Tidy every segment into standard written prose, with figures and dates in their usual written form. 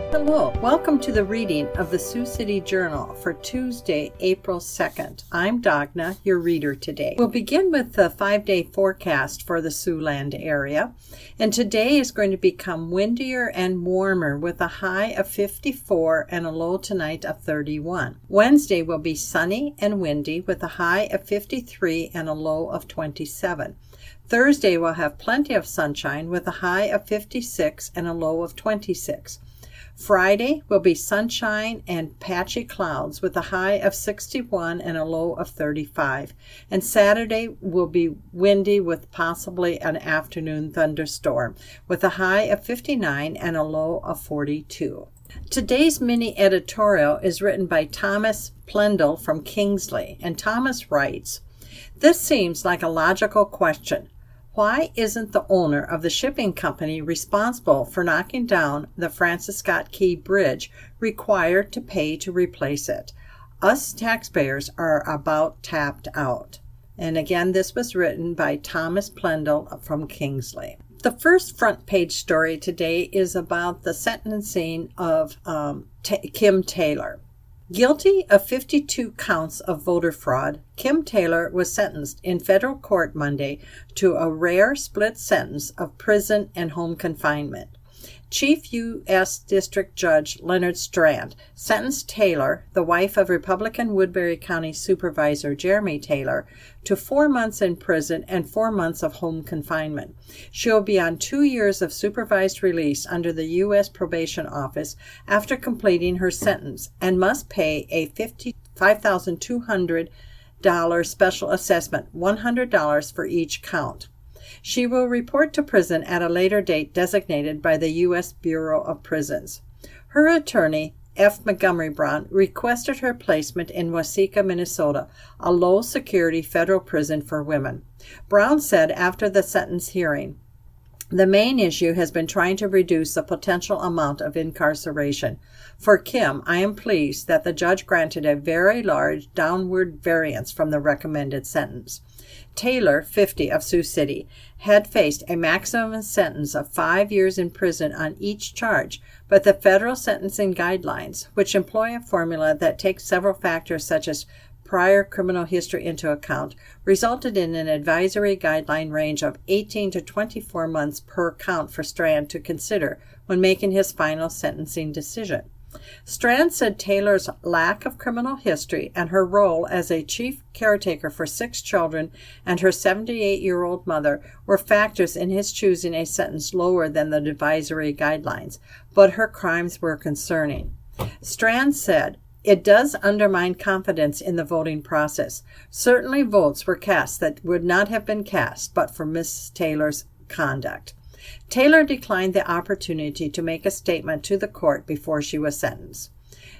Hello, welcome to the reading of the Sioux City Journal for Tuesday, April 2nd. I'm Dagna, your reader today. We'll begin with the 5-day forecast for the Siouxland area, and today is going to become windier and warmer with a high of 54 and a low tonight of 31. Wednesday will be sunny and windy with a high of 53 and a low of 27. Thursday will have plenty of sunshine with a high of 56 and a low of 26. Friday will be sunshine and patchy clouds with a high of 61 and a low of 35. And Saturday will be windy with possibly an afternoon thunderstorm with a high of 59 and a low of 42. Today's mini editorial is written by Thomas Plendel from Kingsley, and Thomas writes, "This seems like a logical question. Why isn't the owner of the shipping company responsible for knocking down the Francis Scott Key Bridge required to pay to replace it? Us taxpayers are about tapped out." And again, this was written by Thomas Plendel from Kingsley. The first front page story today is about the sentencing of Kim Taylor. Guilty of 52 counts of voter fraud, Kim Taylor was sentenced in federal court Monday to a rare split sentence of prison and home confinement. Chief U.S. District Judge Leonard Strand sentenced Taylor, the wife of Republican Woodbury County Supervisor Jeremy Taylor, to 4 months in prison and 4 months of home confinement. She will be on 2 years of supervised release under the U.S. Probation Office after completing her sentence and must pay a $5,200 special assessment, $100 for each count. She will report to prison at a later date designated by the U.S. Bureau of Prisons. Her attorney, F. Montgomery Brown, requested her placement in Waseca, Minnesota, a low-security federal prison for women. Brown said after the sentence hearing, "The main issue has been trying to reduce the potential amount of incarceration. For Kim, I am pleased that the judge granted a very large downward variance from the recommended sentence." Taylor, 50, of Sioux City, had faced a maximum sentence of 5 years in prison on each charge, but the federal sentencing guidelines, which employ a formula that takes several factors such as prior criminal history into account, resulted in an advisory guideline range of 18 to 24 months per count for Strand to consider when making his final sentencing decision. Strand said Taylor's lack of criminal history and her role as a chief caretaker for 6 children and her 78-year-old mother were factors in his choosing a sentence lower than the advisory guidelines, but her crimes were concerning. Strand said, "It does undermine confidence in the voting process. Certainly votes were cast that would not have been cast but for Miss Taylor's conduct." Taylor declined the opportunity to make a statement to the court before she was sentenced.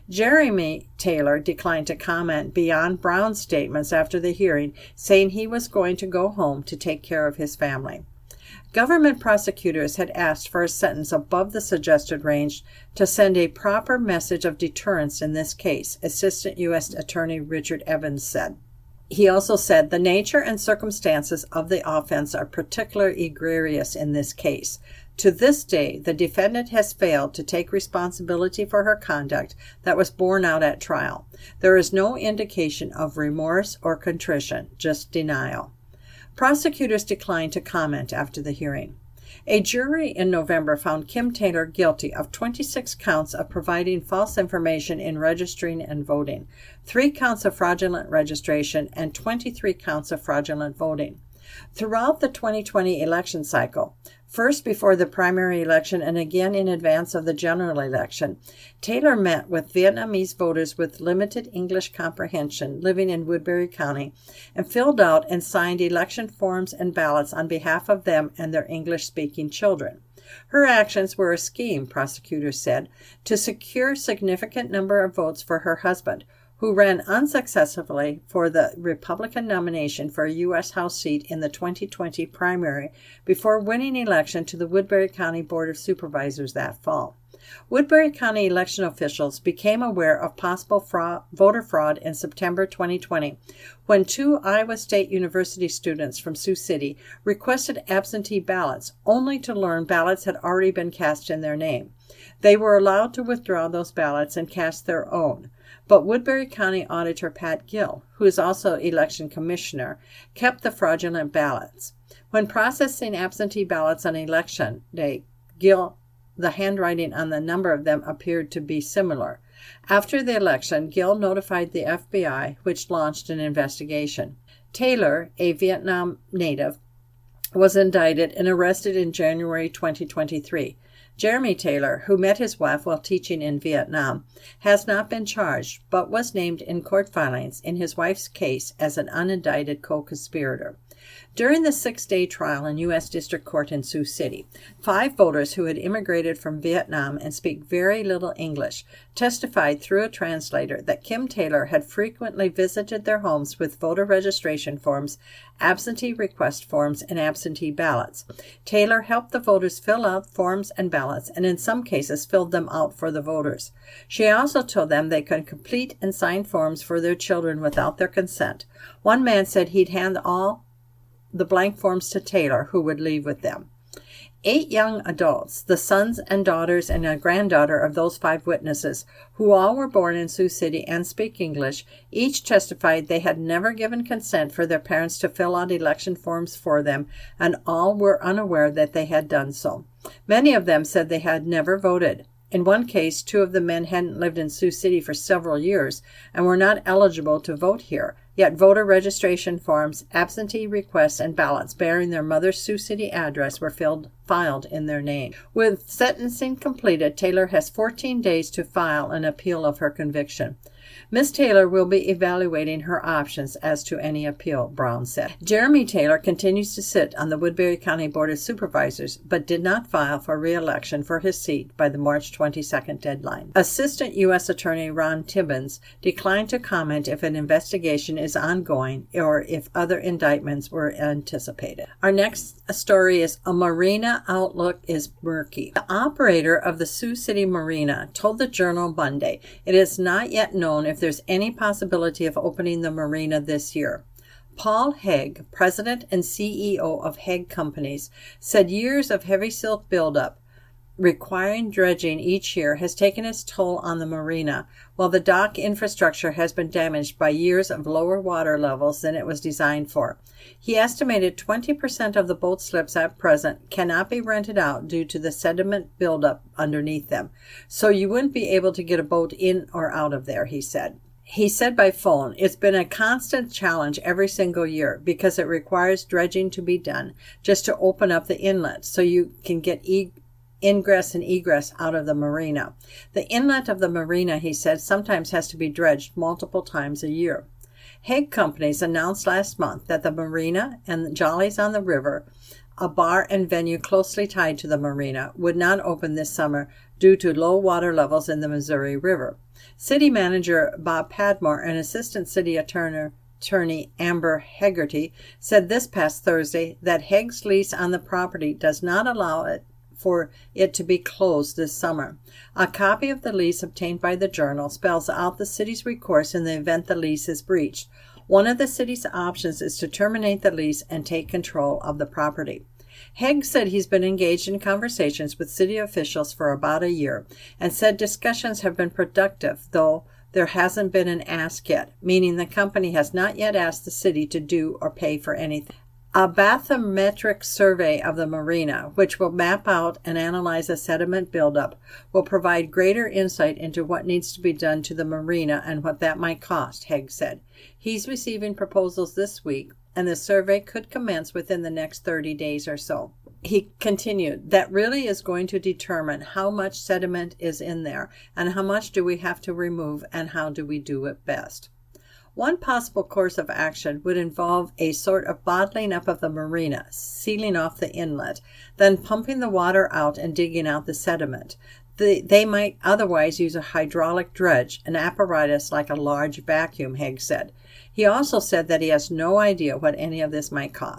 Jeremy Taylor declined to comment beyond Brown's statements after the hearing, saying he was going to go home to take care of his family. Government prosecutors had asked for a sentence above the suggested range to send a proper message of deterrence in this case, Assistant U.S. Attorney Richard Evans said. He also said the nature and circumstances of the offense are particularly egregious in this case. To this day, the defendant has failed to take responsibility for her conduct that was borne out at trial. There is no indication of remorse or contrition, just denial. Prosecutors declined to comment after the hearing. A jury in November found Kim Taylor guilty of 26 counts of providing false information in registering and voting, 3 counts of fraudulent registration, and 23 counts of fraudulent voting. Throughout the 2020 election cycle, first before the primary election and again in advance of the general election, Taylor met with Vietnamese voters with limited English comprehension living in Woodbury County and filled out and signed election forms and ballots on behalf of them and their English-speaking children. Her actions were a scheme, prosecutors said, to secure a significant number of votes for her husband, who ran unsuccessfully for the Republican nomination for a U.S. House seat in the 2020 primary before winning election to the Woodbury County Board of Supervisors that fall. Woodbury County election officials became aware of possible voter fraud in September 2020 when 2 Iowa State University students from Sioux City requested absentee ballots, only to learn ballots had already been cast in their name. They were allowed to withdraw those ballots and cast their own. But Woodbury County Auditor Pat Gill, who is also election commissioner, kept the fraudulent ballots. When processing absentee ballots on election day, the handwriting on the number of them appeared to be similar. After the election, Gill notified the FBI, which launched an investigation. Taylor, a Vietnam native, was indicted and arrested in January 2023. Jeremy Taylor, who met his wife while teaching in Vietnam, has not been charged, but was named in court filings in his wife's case as an unindicted co-conspirator. During the 6-day trial in U.S. District Court in Sioux City, 5 voters who had immigrated from Vietnam and speak very little English testified through a translator that Kim Taylor had frequently visited their homes with voter registration forms, absentee request forms, and absentee ballots. Taylor helped the voters fill out forms and ballots, and in some cases filled them out for the voters. She also told them they could complete and sign forms for their children without their consent. One man said he'd hand all the blank forms to Taylor, who would leave with them. 8 young adults, the sons and daughters and a granddaughter of those 5 witnesses, who all were born in Sioux City and speak English, each testified they had never given consent for their parents to fill out election forms for them, and all were unaware that they had done so. Many of them said they had never voted. In one case, 2 of the men hadn't lived in Sioux City for several years and were not eligible to vote here, yet voter registration forms, absentee requests, and ballots bearing their mother's Sioux City address were filed in their name. With sentencing completed, Taylor has 14 days to file an appeal of her conviction. Ms. Taylor will be evaluating her options as to any appeal, Brown said. Jeremy Taylor continues to sit on the Woodbury County Board of Supervisors, but did not file for re-election for his seat by the March 22nd deadline. Assistant U.S. Attorney Ron Tibbins declined to comment if an investigation is ongoing or if other indictments were anticipated. Our next story is a marina outlook is murky. The operator of the Sioux City Marina told the Journal Monday it is not yet known if there's any possibility of opening the marina this year. Paul Haig, president and CEO of Haig Companies, said years of heavy silt buildup requiring dredging each year has taken its toll on the marina, while the dock infrastructure has been damaged by years of lower water levels than it was designed for. He estimated 20% of the boat slips at present cannot be rented out due to the sediment buildup underneath them, so you wouldn't be able to get a boat in or out of there, he said. He said by phone, "It's been a constant challenge every single year because it requires dredging to be done just to open up the inlet so you can get ingress and egress out of the marina. The inlet of the marina," he said, "sometimes has to be dredged multiple times a year." Haig Companies announced last month that the marina and Jollies on the River, a bar and venue closely tied to the marina, would not open this summer due to low water levels in the Missouri River. City Manager Bob Padmore and Assistant City Attorney Amber Hegarty said this past Thursday that Haig's lease on the property does not allow for it to be closed this summer. A copy of the lease obtained by the Journal spells out the city's recourse in the event the lease is breached. One of the city's options is to terminate the lease and take control of the property. Haig said he's been engaged in conversations with city officials for about a year and said discussions have been productive, though there hasn't been an ask yet, meaning the company has not yet asked the city to do or pay for anything. A bathymetric survey of the marina, which will map out and analyze the sediment buildup, will provide greater insight into what needs to be done to the marina and what that might cost, Haig said. He's receiving proposals this week, and the survey could commence within the next 30 days or so. He continued, "That really is going to determine how much sediment is in there, and how much do we have to remove, and how do we do it best." One possible course of action would involve a sort of bottling up of the marina, sealing off the inlet, then pumping the water out and digging out the sediment. They might otherwise use a hydraulic dredge, an apparatus like a large vacuum, Haig said. He also said that he has no idea what any of this might cost.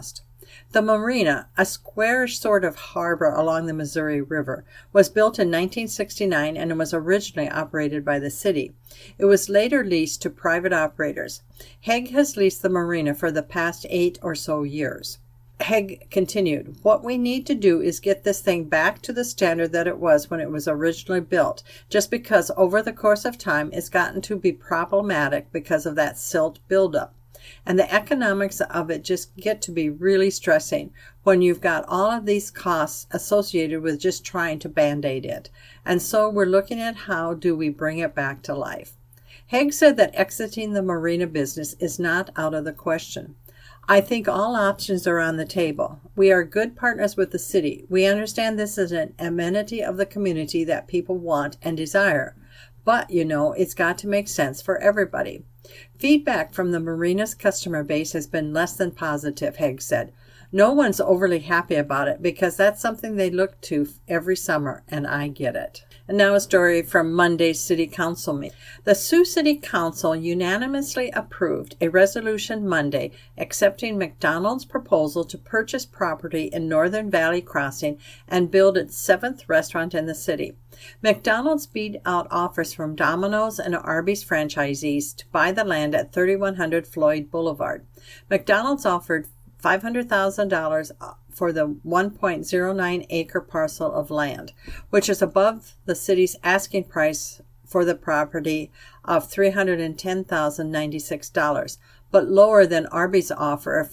The marina, a square sort of harbor along the Missouri River, was built in 1969 and was originally operated by the city. It was later leased to private operators. Haig has leased the marina for the past 8 or so years. Haig continued, "What we need to do is get this thing back to the standard that it was when it was originally built, just because over the course of time it's gotten to be problematic because of that silt buildup. And the economics of it just get to be really stressing when you've got all of these costs associated with just trying to band-aid it. And so we're looking at how do we bring it back to life." Haig said that exiting the marina business is not out of the question. "I think all options are on the table. We are good partners with the city. We understand this is an amenity of the community that people want and desire. But, it's got to make sense for everybody." Feedback from the marina's customer base has been less than positive, Haig said. "No one's overly happy about it because that's something they look to every summer, and I get it." And now a story from Monday's City Council meeting. The Sioux City Council unanimously approved a resolution Monday accepting McDonald's proposal to purchase property in Northern Valley Crossing and build its 7th restaurant in the city. McDonald's beat out offers from Domino's and Arby's franchisees to buy the land at 3100 Floyd Boulevard. McDonald's offered $500,000 for the 1.09-acre parcel of land, which is above the city's asking price for the property of $310,096, but lower than Arby's offer of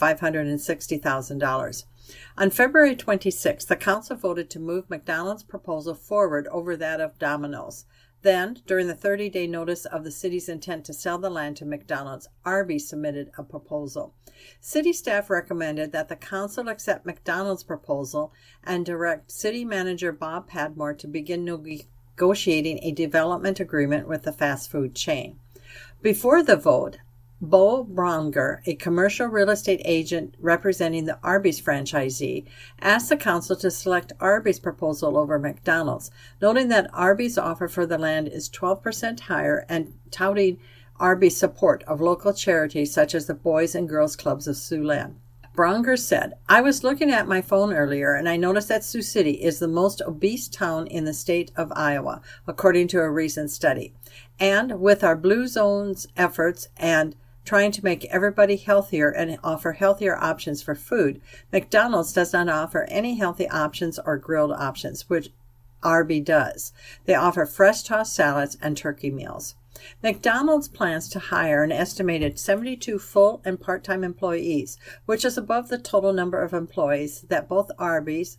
$560,000. On February 26, the council voted to move McDonald's proposal forward over that of Domino's. Then, during the 30-day notice of the city's intent to sell the land to McDonald's, Arby's submitted a proposal. City staff recommended that the council accept McDonald's proposal and direct City Manager Bob Padmore to begin negotiating a development agreement with the fast food chain. Before the vote, Bo Bronger, a commercial real estate agent representing the Arby's franchisee, asked the council to select Arby's proposal over McDonald's, noting that Arby's offer for the land is 12% higher and touting Arby's support of local charities such as the Boys and Girls Clubs of Siouxland. Bronger said, "I was looking at my phone earlier and I noticed that Sioux City is the most obese town in the state of Iowa, according to a recent study. And with our Blue Zones efforts and trying to make everybody healthier and offer healthier options for food, McDonald's does not offer any healthy options or grilled options, which Arby does. They offer fresh tossed salads and turkey meals." McDonald's plans to hire an estimated 72 full and part-time employees, which is above the total number of employees that both Arby's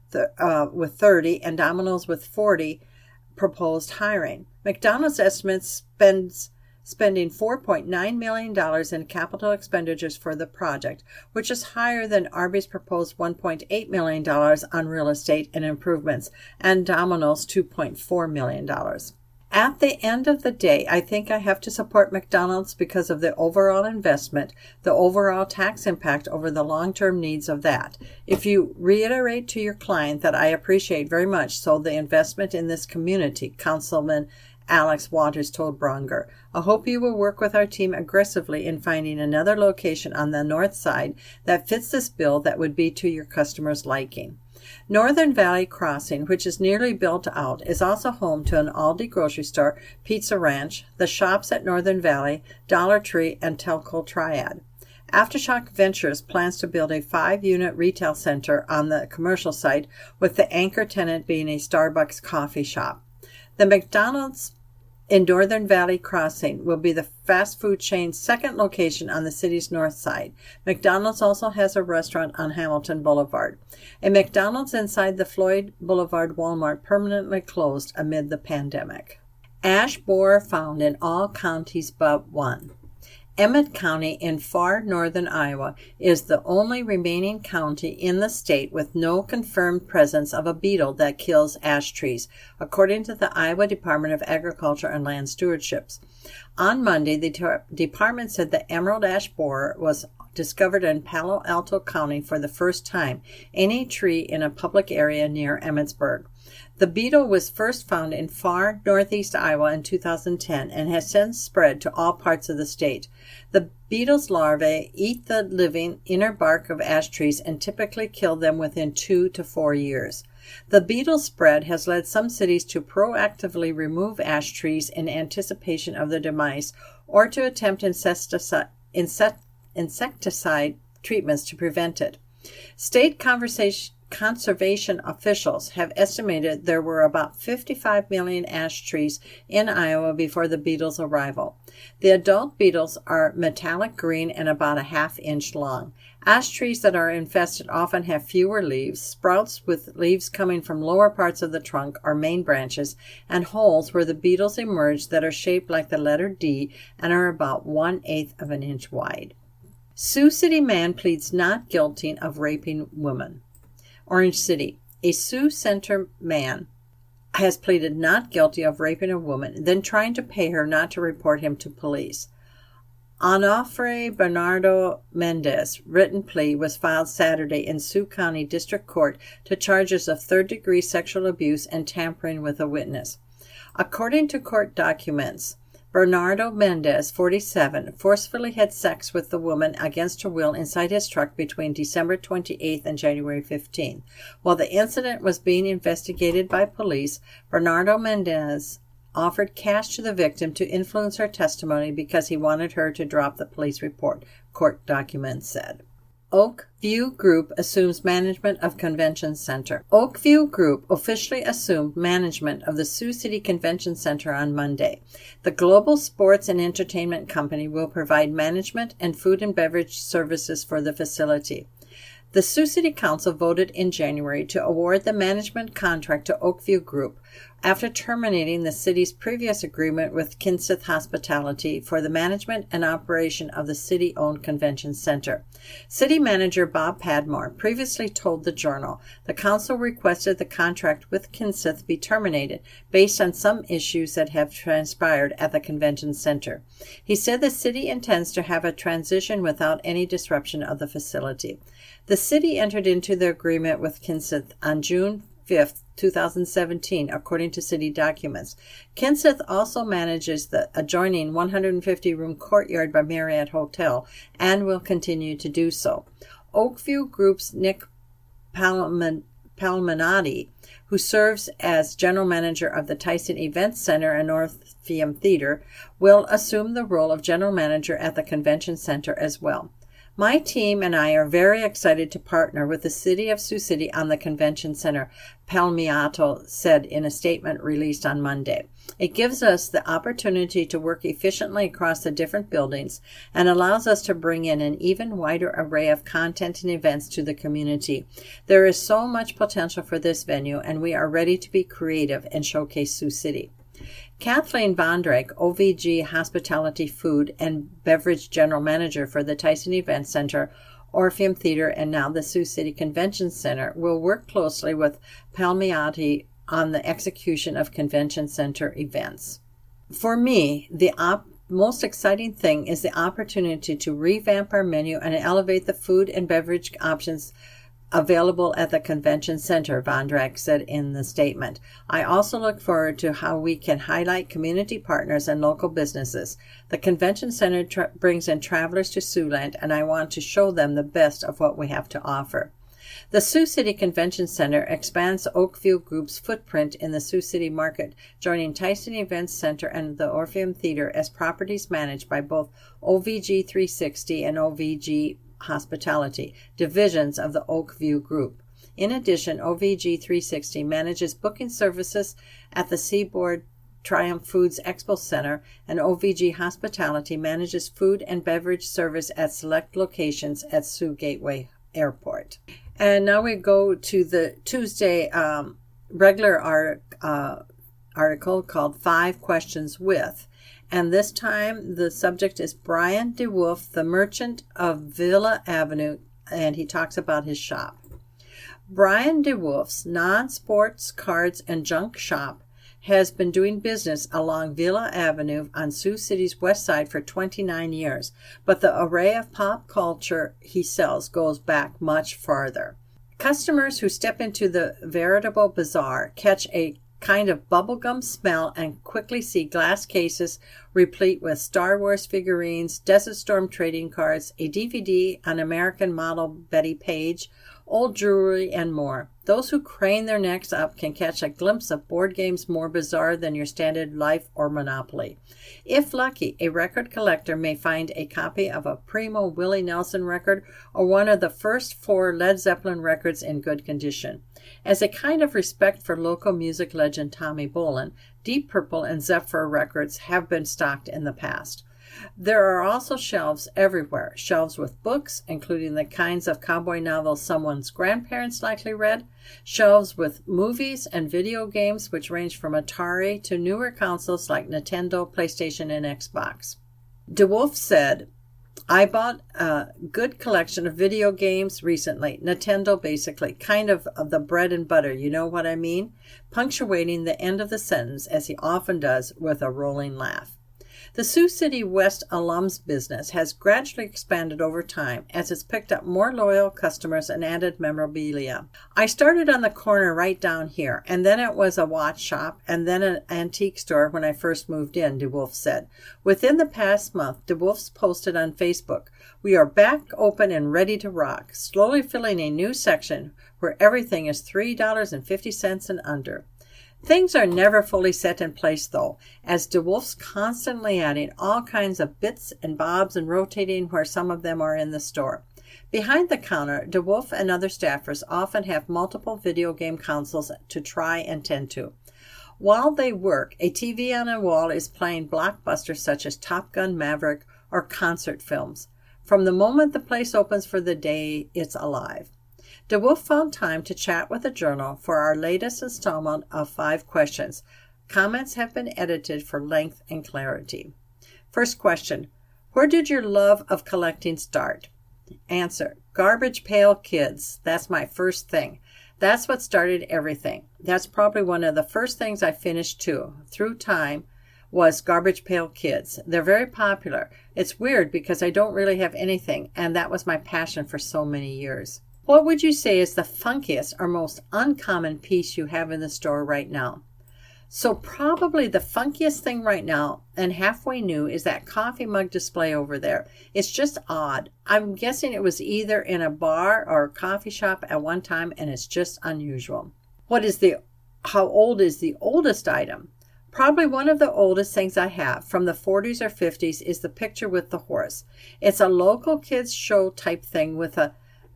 with 30 and Domino's with 40 proposed hiring. McDonald's estimates spending $4.9 million in capital expenditures for the project, which is higher than Arby's proposed $1.8 million on real estate and improvements, and Domino's $2.4 million. At the end of the day, I think I have to support McDonald's because of the overall investment, the overall tax impact over the long-term needs of that. If you reiterate to your client that I appreciate very much so the investment in this community, Councilman Alex Waters told Bronger, "I hope you will work with our team aggressively in finding another location on the north side that fits this bill that would be to your customers' liking." Northern Valley Crossing, which is nearly built out, is also home to an Aldi grocery store, Pizza Ranch, the shops at Northern Valley, Dollar Tree, and Telco Triad. Aftershock Ventures plans to build a 5-unit retail center on the commercial site, with the anchor tenant being a Starbucks coffee shop. The McDonald's in Northern Valley Crossing will be the fast food chain's second location on the city's north side. McDonald's also has a restaurant on Hamilton Boulevard. A McDonald's inside the Floyd Boulevard Walmart permanently closed amid the pandemic. Ash borer found in all counties but one. Emmett County in far northern Iowa is the only remaining county in the state with no confirmed presence of a beetle that kills ash trees, according to the Iowa Department of Agriculture and Land Stewardship. On Monday, the department said the emerald ash borer was discovered in Palo Alto County for the first time, in a tree in a public area near Emmetsburg. The beetle was first found in far northeast Iowa in 2010 and has since spread to all parts of the state. The beetle's larvae eat the living inner bark of ash trees and typically kill them within 2 to 4 years. The beetle spread has led some cities to proactively remove ash trees in anticipation of their demise or to attempt insecticide treatments to prevent it. State conservation officials have estimated there were about 55 million ash trees in Iowa before the beetle's arrival. The adult beetles are metallic green and about a ½ inch long. Ash trees that are infested often have fewer leaves, sprouts with leaves coming from lower parts of the trunk or main branches, and holes where the beetles emerge that are shaped like the letter D and are about 1/8 of an inch wide. Sioux City man pleads not guilty of raping woman. Orange City. A Sioux Center man has pleaded not guilty of raping a woman, then trying to pay her not to report him to police. Onofre Bernardo Mendez written plea was filed Saturday in Sioux County District Court to charges of third-degree sexual abuse and tampering with a witness. According to court documents, Bernardo Mendez, 47, forcefully had sex with the woman against her will inside his truck between December 28th and January 15th. While the incident was being investigated by police, Bernardo Mendez offered cash to the victim to influence her testimony because he wanted her to drop the police report, court documents said. Oak View Group assumes management of Convention Center. Oak View Group officially assumed management of the Sioux City Convention Center on Monday. The global sports and entertainment company will provide management and food and beverage services for the facility. The Sioux City Council voted in January to award the management contract to Oak View Group after terminating the city's previous agreement with Kinseth Hospitality for the management and operation of the city-owned convention center. City manager Bob Padmore previously told the Journal the council requested the contract with Kinseth be terminated based on some issues that have transpired at the convention center. He said the city intends to have a transition without any disruption of the facility. The city entered into the agreement with Kinseth on June 5th, 2017, according to city documents. Kinseth also manages the adjoining 150-room Courtyard by Marriott Hotel and will continue to do so. Oakview Group's Nick Palminotti, who serves as general manager of the Tyson Events Center and Orpheum Theater, will assume the role of general manager at the convention center as well. My team and I are very excited to partner with the City of Sioux City on the convention center, Palmiotti said in a statement released on Monday. It gives us the opportunity to work efficiently across the different buildings and allows us to bring in an even wider array of content and events to the community. There is so much potential for this venue, and we are ready to be creative and showcase Sioux City. Kathleen Vondrake, OVG Hospitality Food and Beverage General Manager for the Tyson Events Center, Orpheum Theater, and now the Sioux City Convention Center, will work closely with Palmiotti on the execution of convention center events. For me, the most exciting thing is the opportunity to revamp our menu and elevate the food and beverage options available at the convention center, Vondrake said in the statement. I also look forward to how we can highlight community partners and local businesses. The convention center brings in travelers to Siouxland, and I want to show them the best of what we have to offer. The Sioux City Convention Center expands Oakview Group's footprint in the Sioux City market, joining Tyson Events Center and the Orpheum Theater as properties managed by both OVG 360 and OVG Hospitality, divisions of the Oakview Group. In addition, OVG 360 manages booking services at the Seaboard Triumph Foods Expo Center, and OVG Hospitality manages food and beverage service at select locations at Sioux Gateway Airport. And now we go to the Tuesday regular article called 5 Questions With. And this time the subject is Brian DeWolf, the merchant of Villa Avenue, and he talks about his shop. Brian DeWolf's non-sports cards and junk shop has been doing business along Villa Avenue on Sioux City's west side for 29 years, but the array of pop culture he sells goes back much farther. Customers who step into the veritable bazaar catch a kind of bubblegum smell and quickly see glass cases replete with Star Wars figurines, Desert Storm trading cards, a DVD on American model Betty Page, old jewelry, and more. Those who crane their necks up can catch a glimpse of board games more bizarre than your standard Life or Monopoly. If lucky, a record collector may find a copy of a primo Willie Nelson record or one of the first 4 Led Zeppelin records in good condition. As a kind of respect for local music legend Tommy Bolin, Deep Purple and Zephyr records have been stocked in the past. There are also shelves everywhere, shelves with books, including the kinds of cowboy novels someone's grandparents likely read, shelves with movies and video games which range from Atari to newer consoles like Nintendo, PlayStation, and Xbox. DeWolf said, I bought a good collection of video games recently. Nintendo, basically, kind of the bread and butter, you know what I mean? Punctuating the end of the sentence, as he often does, with a rolling laugh. The Sioux City West alums business has gradually expanded over time as it's picked up more loyal customers and added memorabilia. I started on the corner right down here, and then it was a watch shop and then an antique store when I first moved in, DeWolf said. Within the past month, DeWolf's posted on Facebook, "We are back open and ready to rock, slowly filling a new section where everything is $3.50 and under." Things are never fully set in place, though, as DeWolf's constantly adding all kinds of bits and bobs and rotating where some of them are in the store. Behind the counter, DeWolf and other staffers often have multiple video game consoles to try and tend to. While they work, a TV on a wall is playing blockbusters such as Top Gun Maverick or concert films. From the moment the place opens for the day, it's alive. DeWolf found time to chat with the Journal for our latest installment of 5 questions. Comments have been edited for length and clarity. First question, where did your love of collecting start? Answer, Garbage Pail Kids. That's my first thing. That's what started everything. That's probably one of the first things I finished too, through time, was Garbage Pail Kids. They're very popular. It's weird because I don't really have anything, and that was my passion for so many years. What would you say is the funkiest or most uncommon piece you have in the store right now? So probably the funkiest thing right now, and halfway new, is that coffee mug display over there. It's just odd. I'm guessing it was either in a bar or a coffee shop at one time, and it's just unusual. How old is the oldest item? Probably one of the oldest things I have, from the 40s or 50s, is the picture with the horse. It's a local kids show type thing with a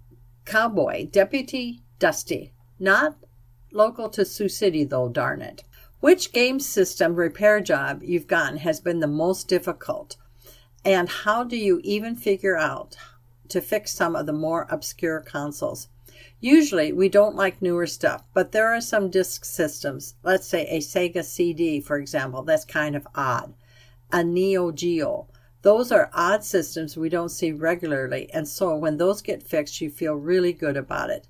cowboy, Deputy Dusty. Not local to Sioux City, though, darn it. Which game system repair job you've gotten has been the most difficult? And how do you even figure out to fix some of the more obscure consoles? Usually, we don't like newer stuff, but there are some disk systems, let's say a Sega CD, for example, that's kind of odd. A Neo Geo. Those are odd systems we don't see regularly, and so when those get fixed, you feel really good about it.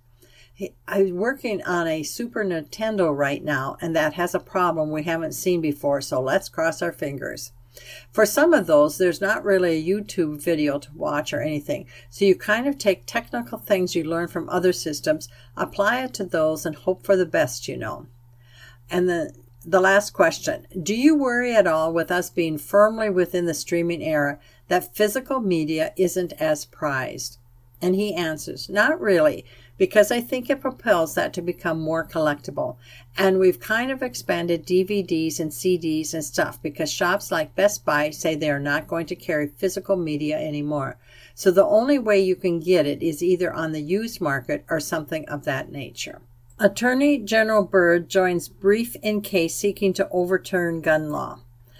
I'm working on a Super Nintendo right now, and that has a problem we haven't seen before, so let's cross our fingers. For some of those, there's not really a YouTube video to watch or anything, so you kind of take technical things you learn from other systems, apply it to those, and hope for the best, you know. And the last question, do you worry at all with us being firmly within the streaming era that physical media isn't as prized? And he answers, not really, because I think it propels that to become more collectible. And we've kind of expanded DVDs and CDs and stuff because shops like Best Buy say they are not going to carry physical media anymore. So the only way you can get it is either on the used market or something of that nature. Attorney General Byrd joins brief in case seeking to overturn gun law.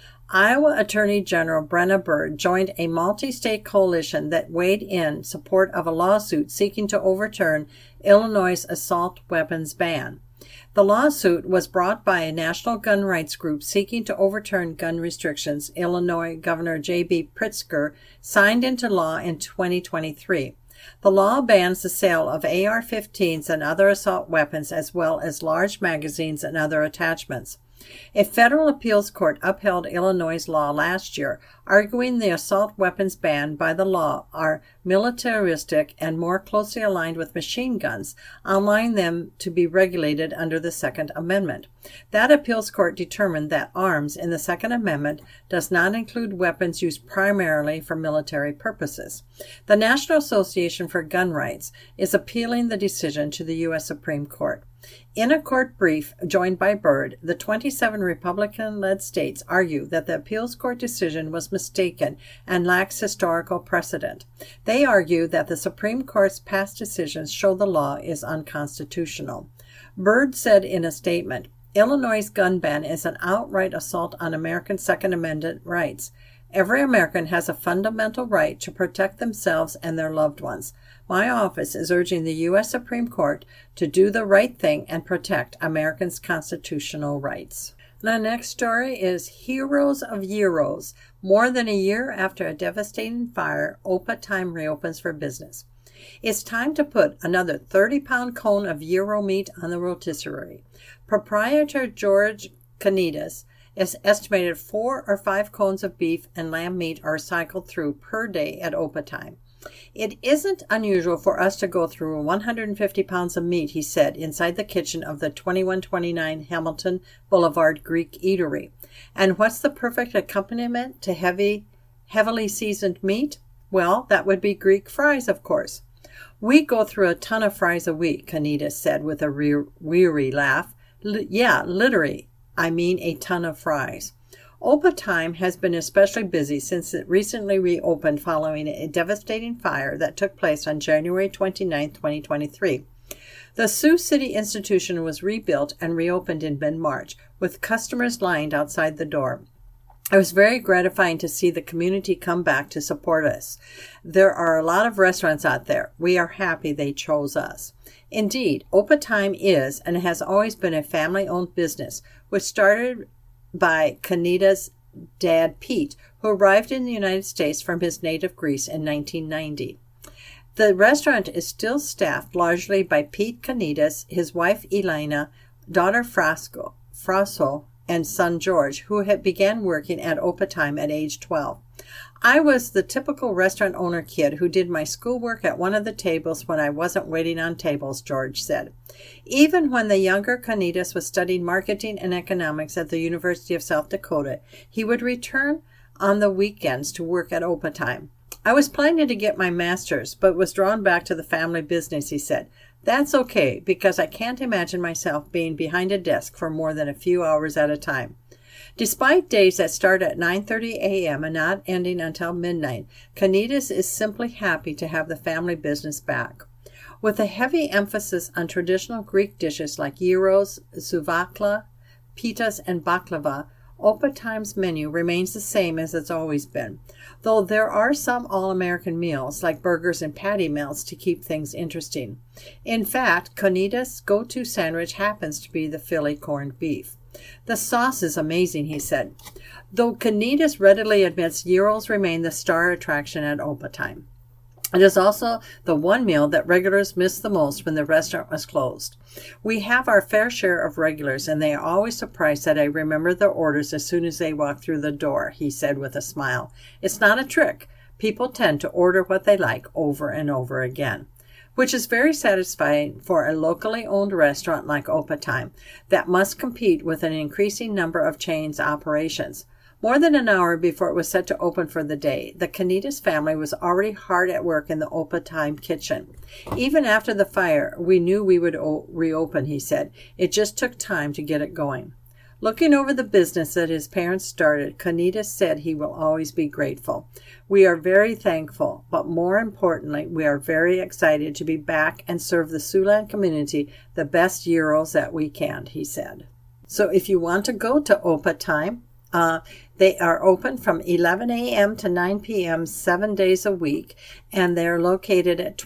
Iowa Attorney General Brenna Byrd joined a multi-state coalition that weighed in support of a lawsuit seeking to overturn Illinois' assault weapons ban. The lawsuit was brought by a national gun rights group seeking to overturn gun restrictions Illinois Governor J.B. Pritzker signed into law in 2023. The law bans the sale of AR-15s and other assault weapons as well as large magazines and other attachments. A federal appeals court upheld Illinois' law last year, arguing the assault weapons banned by the law are militaristic and more closely aligned with machine guns, allowing them to be regulated under the Second Amendment. That appeals court determined that arms in the Second Amendment does not include weapons used primarily for military purposes. The National Association for Gun Rights is appealing the decision to the U.S. Supreme Court. In a court brief joined by Byrd, the 27 Republican-led states argue that the appeals court decision was mistaken and lacks historical precedent. They argue that the Supreme Court's past decisions show the law is unconstitutional. Byrd said in a statement, Illinois' gun ban is an outright assault on American Second Amendment rights. Every American has a fundamental right to protect themselves and their loved ones. My office is urging the U.S. Supreme Court to do the right thing and protect Americans' constitutional rights. The next story is Heroes of Gyros. More than a year after a devastating fire, Opatime reopens for business. It's time to put another 30-pound cone of gyro meat on the rotisserie. Proprietor George Kanidas is estimated 4 or 5 cones of beef and lamb meat are cycled through per day at Opatime. It isn't unusual for us to go through 150 pounds of meat, he said, inside the kitchen of the 2129 Hamilton Boulevard Greek Eatery. And what's the perfect accompaniment to heavily seasoned meat? Well, that would be Greek fries, of course. We go through a ton of fries a week, Kanidas said with a weary laugh. Yeah, literally. I mean a ton of fries. Opatime has been especially busy since it recently reopened following a devastating fire that took place on January 29, 2023. The Sioux City institution was rebuilt and reopened in mid-March, with customers lined outside the door. It was very gratifying to see the community come back to support us. There are a lot of restaurants out there. We are happy they chose us. Indeed, Opatime is and has always been a family-owned business, which started by Kanida's dad, Pete, who arrived in the United States from his native Greece in 1990. The restaurant is still staffed largely by Pete Kanidas, his wife Elena, daughter Fraso, and son George, who began working at Opatime at age 12. I was the typical restaurant owner kid who did my schoolwork at one of the tables when I wasn't waiting on tables, George said. Even when the younger Kanidas was studying marketing and economics at the University of South Dakota, he would return on the weekends to work at Opatime. I was planning to get my master's, but was drawn back to the family business, he said. That's okay, because I can't imagine myself being behind a desk for more than a few hours at a time. Despite days that start at 9:30 a.m. and not ending until midnight, Kanidas is simply happy to have the family business back. With a heavy emphasis on traditional Greek dishes like gyros, souvlaki, pitas, and baklava, Opatime's menu remains the same as it's always been, though there are some all-American meals like burgers and patty melts to keep things interesting. In fact, Kanidas' go-to sandwich happens to be the Philly corned beef. The sauce is amazing, he said. Though Kanidas readily admits gyros remain the star attraction at Opatime. It is also the one meal that regulars miss the most when the restaurant was closed. We have our fair share of regulars, and they are always surprised that I remember their orders as soon as they walk through the door, he said with a smile. It's not a trick. People tend to order what they like over and over again, which is very satisfying for a locally owned restaurant like Opatime that must compete with an increasing number of chains' operations. More than an hour before it was set to open for the day, the Kanidas family was already hard at work in the Opatime kitchen. Even after the fire, we knew we would reopen, he said. It just took time to get it going. Looking over the business that his parents started, Kanidas said he will always be grateful. We are very thankful, but more importantly, we are very excited to be back and serve the Siouxland community the best gyros that we can, he said. So if you want to go to Opatime, they are open from 11 a.m. to 9 p.m. 7 days a week, and they're located at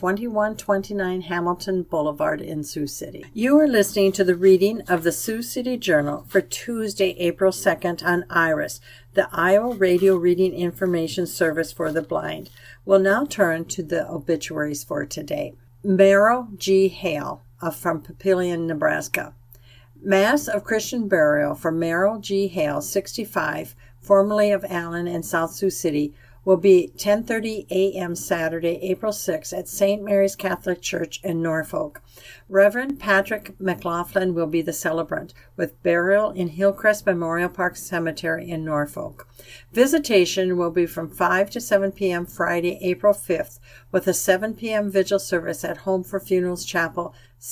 2129 Hamilton Boulevard in Sioux City. You are listening to the reading of the Sioux City Journal for Tuesday, April 2nd on IRIS, the Iowa Radio Reading Information Service for the Blind. We'll now turn to the obituaries for today. Merrill G. Hale from Papillion, Nebraska. Mass of Christian burial for Merrill G. Hale, 65, formerly of Allen and South Sioux City, will be 10:30 a.m. Saturday, April 6 at St. Mary's Catholic Church in Norfolk. Reverend Patrick McLaughlin will be the celebrant, with burial in Hillcrest Memorial Park Cemetery in Norfolk. Visitation will be from 5 to 7 p.m. Friday, April 5th, with a 7 p.m. vigil service at Home for Funerals Chapel,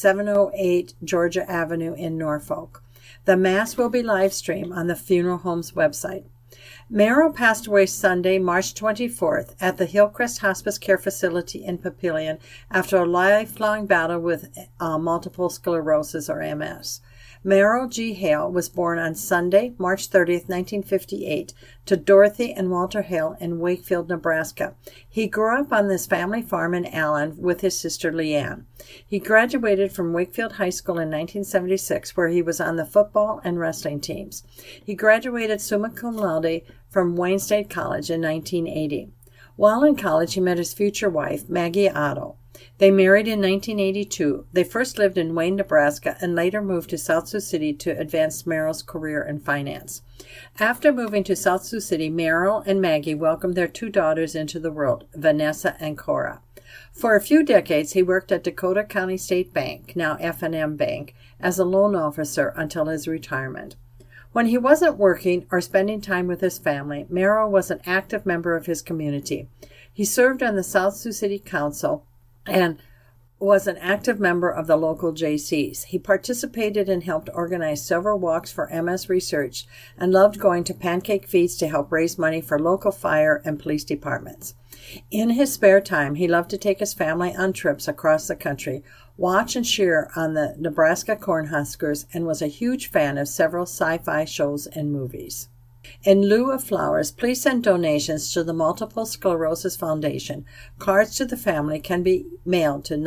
708 Georgia Avenue in Norfolk. The Mass will be live streamed on the funeral home's website. Merrill passed away Sunday, March 24th, at the Hillcrest Hospice Care Facility in Papillion after a lifelong battle with multiple sclerosis, or MS. Merrill G. Hale was born on Sunday, March 30th, 1958, to Dorothy and Walter Hale in Wakefield, Nebraska. He grew up on this family farm in Allen with his sister Leanne. He graduated from Wakefield High School in 1976, where he was on the football and wrestling teams. He graduated summa cum laude from Wayne State College in 1980. While in college, he met his future wife, Maggie Otto. They married in 1982. They first lived in Wayne, Nebraska, and later moved to South Sioux City to advance Merrill's career in finance. After moving to South Sioux City, Merrill and Maggie welcomed their 2 daughters into the world, Vanessa and Cora. For a few decades, he worked at Dakota County State Bank, now F&M Bank, as a loan officer until his retirement. When he wasn't working or spending time with his family, Merrill was an active member of his community. He served on the South Sioux City Council and was an active member of the local JCs. He participated and helped organize several walks for MS research and loved going to pancake feasts to help raise money for local fire and police departments. In his spare time, he loved to take his family on trips across the country, watch and cheer on the Nebraska Cornhuskers, and was a huge fan of several sci-fi shows and movies. In lieu of flowers, please send donations to the Multiple Sclerosis Foundation. Cards to the family can be mailed to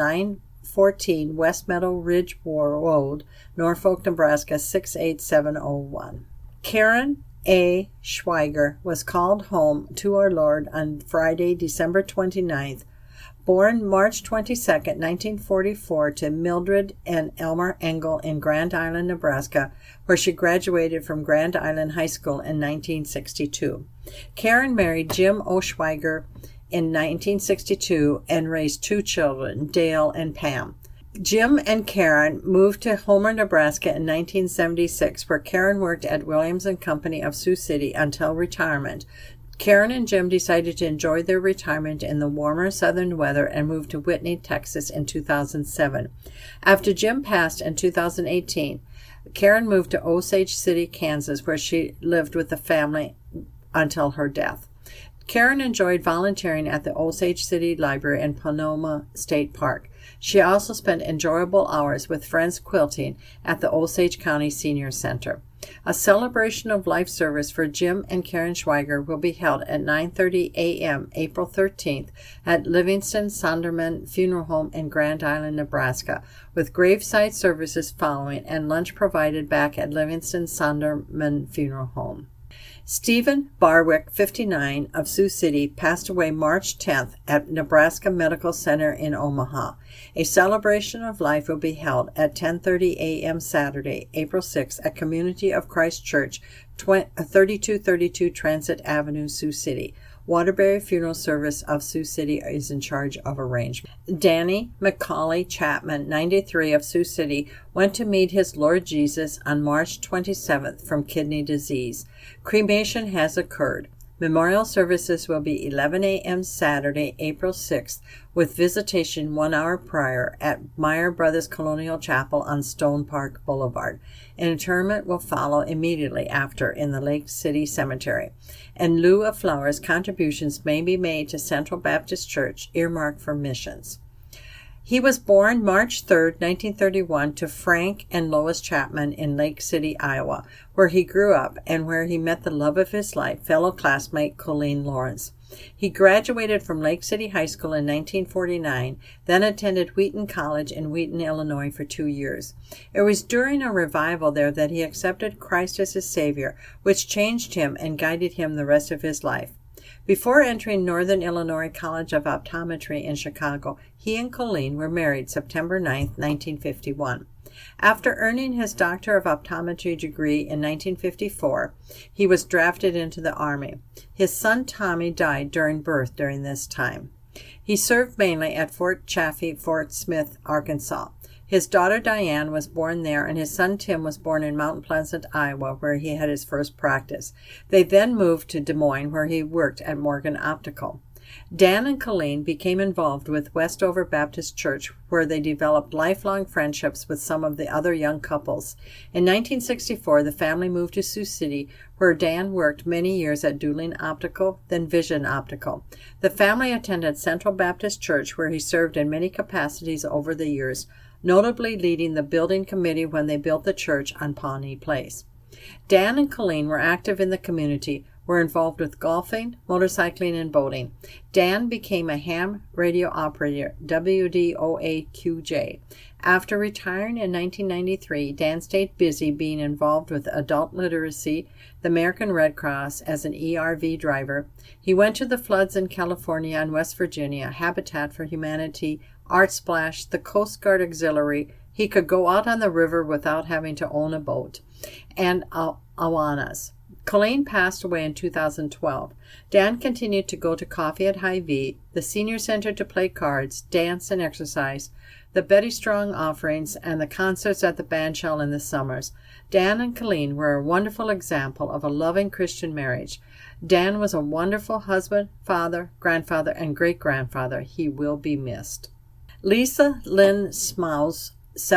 914 West Meadow Ridge Road, Norfolk, Nebraska 68701. Karen A. Schweiger was called home to our Lord on Friday, December 29th. Born March 22, 1944, to Mildred and Elmer Engel in Grand Island, Nebraska, where she graduated from Grand Island High School in 1962. Karen married Jim O. Schweiger in 1962 and raised 2 children, Dale and Pam. Jim and Karen moved to Homer, Nebraska in 1976, where Karen worked at Williams & Company of Sioux City until retirement. Karen and Jim decided to enjoy their retirement in the warmer southern weather and moved to Whitney, Texas in 2007. After Jim passed in 2018, Karen moved to Osage City, Kansas, where she lived with the family until her death. Karen enjoyed volunteering at the Osage City Library and Pomona State Park. She also spent enjoyable hours with friends quilting at the Osage County Senior Center. A celebration of life service for Jim and Karen Schweiger will be held at 9:30 a.m. April 13th at Livingston Sonderman Funeral Home in Grand Island, Nebraska, with graveside services following and lunch provided back at Livingston Sonderman Funeral Home. Stephen Barwick, 59, of Sioux City, passed away March 10th at Nebraska Medical Center in Omaha. A celebration of life will be held at 10:30 a.m. Saturday, April 6th at Community of Christ Church, 3232 Transit Avenue, Sioux City. Waterbury Funeral Service of Sioux City is in charge of arrangement. Danny McCauley Chapman, 93, of Sioux City, went to meet his Lord Jesus on March 27th from kidney disease. Cremation has occurred. Memorial services will be 11 a.m. Saturday, April 6th, with visitation 1 hour prior at Meyer Brothers Colonial Chapel on Stone Park Boulevard. Interment will follow immediately after in the Lake City Cemetery. In lieu of flowers, contributions may be made to Central Baptist Church, earmarked for missions. He was born March 3, 1931, to Frank and Lois Chapman in Lake City, Iowa, where he grew up and where he met the love of his life, fellow classmate Colleen Lawrence. He graduated from Lake City High School in 1949, then attended Wheaton College in Wheaton, Illinois for 2 years. It was during a revival there that he accepted Christ as his Savior, which changed him and guided him the rest of his life. Before entering Northern Illinois College of Optometry in Chicago, he and Colleen were married September 9, 1951. After earning his Doctor of Optometry degree in 1954, he was drafted into the Army. His son Tommy died during birth during this time. He served mainly at Fort Chaffee, Fort Smith, Arkansas. His daughter Diane was born there, and his son Tim was born in Mount Pleasant, Iowa, where he had his first practice. They then moved to Des Moines, where he worked at Morgan Optical. Dan and Colleen became involved with Westover Baptist Church, where they developed lifelong friendships with some of the other young couples. In 1964, the family moved to Sioux City, where Dan worked many years at Dooling Optical, then Vision Optical. The family attended Central Baptist Church, where he served in many capacities over the years, notably leading the building committee when they built the church on Pawnee Place. Dan and Colleen were active in the community, were involved with golfing, motorcycling, and boating. Dan became a ham radio operator, WDOA-QJ. After retiring in 1993, Dan stayed busy being involved with adult literacy, the American Red Cross as an ERV driver. He went to the floods in California and West Virginia, Habitat for Humanity, Art Splash, the Coast Guard Auxiliary. He could go out on the river without having to own a boat, and Awanas. Colleen passed away in 2012. Dan continued to go to Coffee at Hy-Vee, the senior center to play cards, dance, and exercise, the Betty Strong offerings, and the concerts at the bandshell in the summers. Dan and Colleen were a wonderful example of a loving Christian marriage. Dan was a wonderful husband, father, grandfather, and great-grandfather. He will be missed. Lisa Lynn Smouse,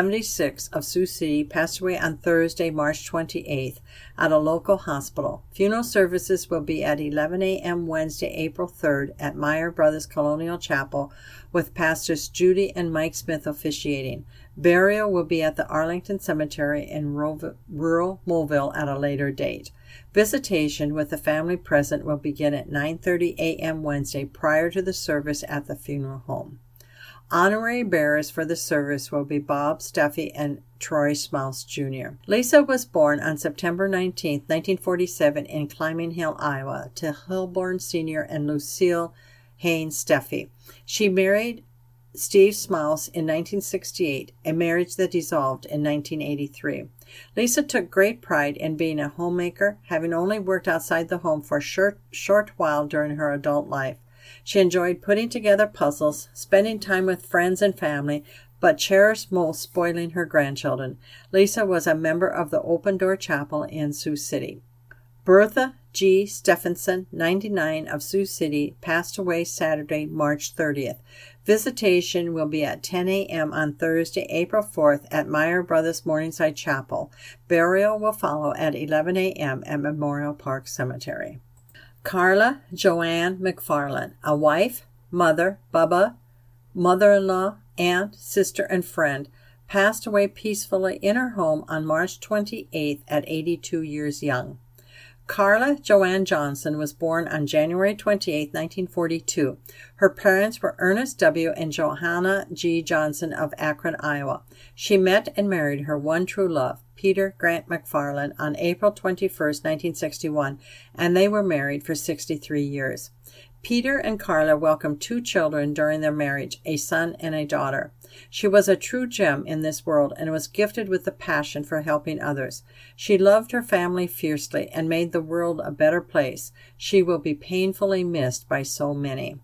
76, of Sioux City, passed away on Thursday, March 28th, at a local hospital. Funeral services will be at 11 a.m. Wednesday, April 3rd, at Meyer Brothers Colonial Chapel, with Pastors Judy and Mike Smith officiating. Burial will be at the Arlington Cemetery in rural Mobile at a later date. Visitation with the family present will begin at 9:30 a.m. Wednesday, prior to the service at the funeral home. Honorary bearers for the service will be Bob Steffi and Troy Smouse Jr. Lisa was born on September 19, 1947, in Climbing Hill, Iowa, to Hilborn Sr. and Lucille Haynes Steffi. She married Steve Smouse in 1968, a marriage that dissolved in 1983. Lisa took great pride in being a homemaker, having only worked outside the home for a short while during her adult life. She enjoyed putting together puzzles, spending time with friends and family, but cherished most spoiling her grandchildren. Lisa was a member of the Open Door Chapel in Sioux City. Bertha G. Stephenson, 99, of Sioux City, passed away Saturday, March 30th. Visitation will be at 10 a.m. on Thursday, April 4th, at Meyer Brothers Morningside Chapel. Burial will follow at 11 a.m. at Memorial Park Cemetery. Carla Joanne McFarland, a wife, mother, Bubba, mother-in-law, aunt, sister, and friend, passed away peacefully in her home on March 28th at 82 years young. Carla Joanne Johnson was born on January 28, 1942. Her parents were Ernest W. and Johanna G. Johnson of Akron, Iowa. She met and married her one true love, Peter Grant McFarland, on April 21, 1961, and they were married for 63 years. Peter and Carla welcomed 2 children during their marriage, a son and a daughter. She was a true gem in this world and was gifted with the passion for helping others. She loved her family fiercely and made the world a better place. She will be painfully missed by so many.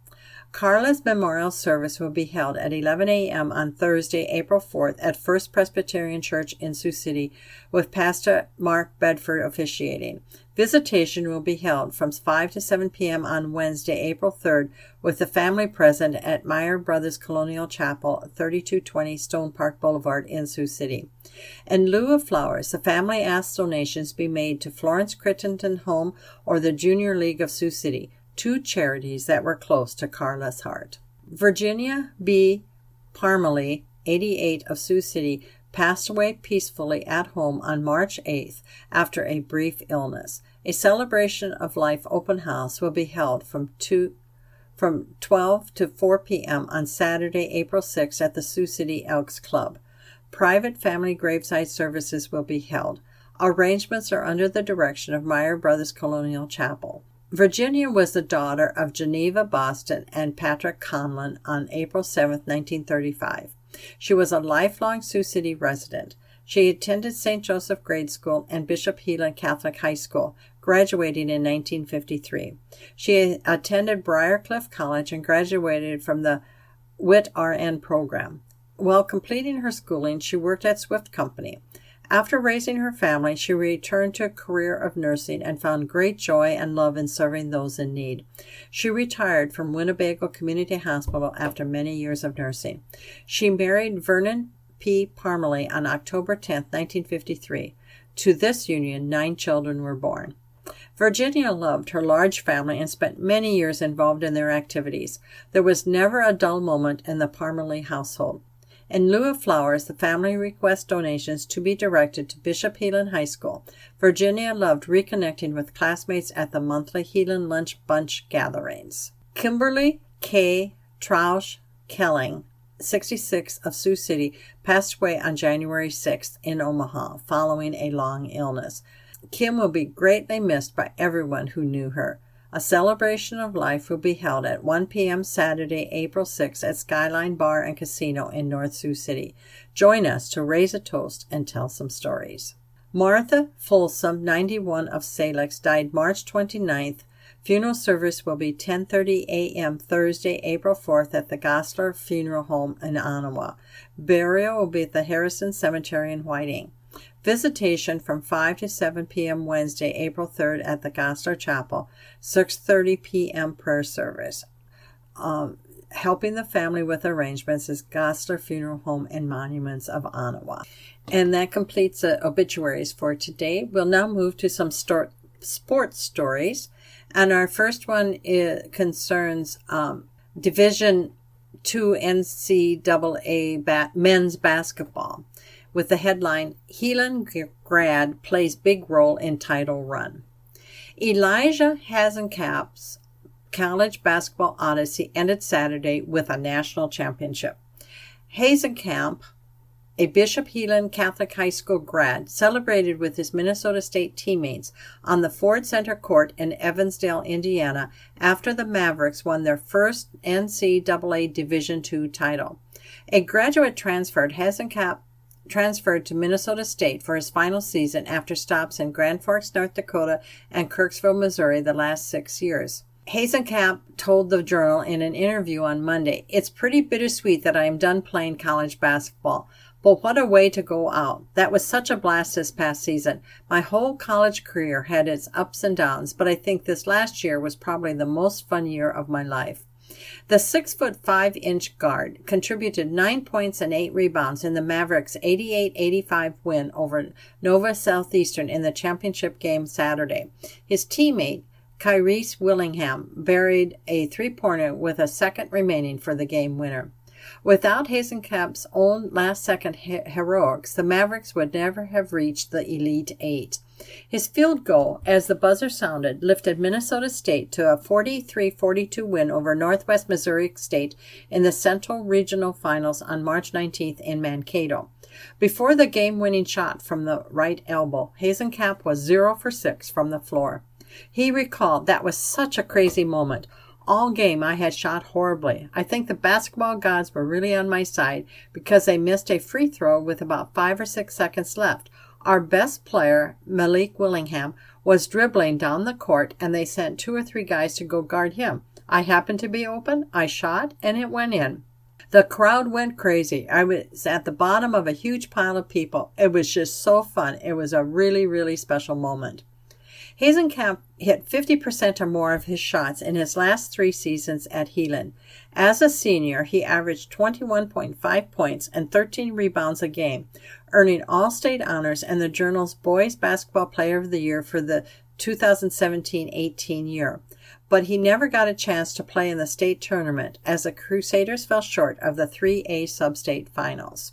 Carla's memorial service will be held at 11 a.m. on Thursday, April 4th at First Presbyterian Church in Sioux City, with Pastor Mark Bedford officiating. Visitation will be held from 5 to 7 p.m. on Wednesday, April 3rd, with the family present at Meyer Brothers Colonial Chapel, 3220 Stone Park Boulevard in Sioux City. In lieu of flowers, the family asked donations be made to Florence Crittenden Home or the Junior League of Sioux City, 2 charities that were close to Carla's heart. Virginia B. Parmalee, 88, of Sioux City, passed away peacefully at home on March 8th after a brief illness. A celebration of life open house will be held from 12 to 4 p.m. on Saturday, April 6th at the Sioux City Elks Club. Private family graveside services will be held. Arrangements are under the direction of Meyer Brothers Colonial Chapel. Virginia was the daughter of Geneva Boston and Patrick Conlon on April 7, 1935. She was a lifelong Sioux City resident. She attended St. Joseph Grade School and Bishop Heelan Catholic High School, graduating in 1953. She attended Briarcliff College and graduated from the WIT RN program. While completing her schooling, she worked at Swift Company. After raising her family, she returned to a career of nursing and found great joy and love in serving those in need. She retired from Winnebago Community Hospital after many years of nursing. She married Vernon P. Parmalee on October 10, 1953. To this union, 9 children were born. Virginia loved her large family and spent many years involved in their activities. There was never a dull moment in the Parmalee household. In lieu of flowers, the family requested donations to be directed to Bishop Heelan High School. Virginia loved reconnecting with classmates at the monthly Heelan Lunch Bunch gatherings. Kimberly K. Trausch Kelling, 66, of Sioux City, passed away on January 6th in Omaha following a long illness. Kim will be greatly missed by everyone who knew her. A celebration of life will be held at 1 p.m. Saturday, April 6 at Skyline Bar and Casino in North Sioux City. Join us to raise a toast and tell some stories. Martha Folsom, 91, of Salix, died March 29th. Funeral service will be 10:30 a.m. Thursday, April 4th at the Goslar Funeral Home in Ottawa. Burial will be at the Harrison Cemetery in Whiting. Visitation from 5 to 7 p.m. Wednesday, April 3rd at the Goslar Chapel, 6:30 p.m. prayer service. Helping the family with arrangements is Goslar Funeral Home and Monuments of Ottawa. And that completes the obituaries for today. We'll now move to some sports stories. And our first one concerns Division II NCAA men's basketball, with the headline, Heelan grad plays big role in title run. Elijah Hasenkamp's college basketball odyssey ended Saturday with a national championship. Hasenkamp, a Bishop Heelan Catholic High School grad, celebrated with his Minnesota State teammates on the Ford Center Court in Evansdale, Indiana, after the Mavericks won their first NCAA Division II title. A graduate Hasenkamp transferred to Minnesota State for his final season after stops in Grand Forks, North Dakota, and Kirksville, Missouri the last 6 years. Hasenkamp told the Journal in an interview on Monday, "It's pretty bittersweet that I am done playing college basketball, but what a way to go out. That was such a blast this past season. My whole college career had its ups and downs, but I think this last year was probably the most fun year of my life." The 6'5" guard contributed 9 points and 8 rebounds in the Mavericks' 88-85 win over Nova Southeastern in the championship game Saturday. His teammate, Kyrese Willingham, buried a three-pointer with a second remaining for the game winner. Without Hasenkamp's own last-second heroics, the Mavericks would never have reached the Elite Eight. His field goal, as the buzzer sounded, lifted Minnesota State to a 43-42 win over Northwest Missouri State in the Central Regional Finals on March 19th in Mankato. Before the game-winning shot from the right elbow, Hasenkamp was 0 for 6 from the floor. He recalled, "That was such a crazy moment. All game I had shot horribly. I think the basketball gods were really on my side because they missed a free throw with about 5 or 6 seconds left. Our best player, Malik Willingham, was dribbling down the court and they sent 2 or 3 guys to go guard him. I happened to be open, I shot, and it went in. The crowd went crazy. I was at the bottom of a huge pile of people. It was just so fun. It was a really, really special moment." Hasenkamp hit 50% or more of his shots in his last 3 seasons at Heelan. As a senior, he averaged 21.5 points and 13 rebounds a game, earning All-State honors and the Journal's Boys Basketball Player of the Year for the 2017-18 year. But he never got a chance to play in the state tournament as the Crusaders fell short of the 3A sub-state finals.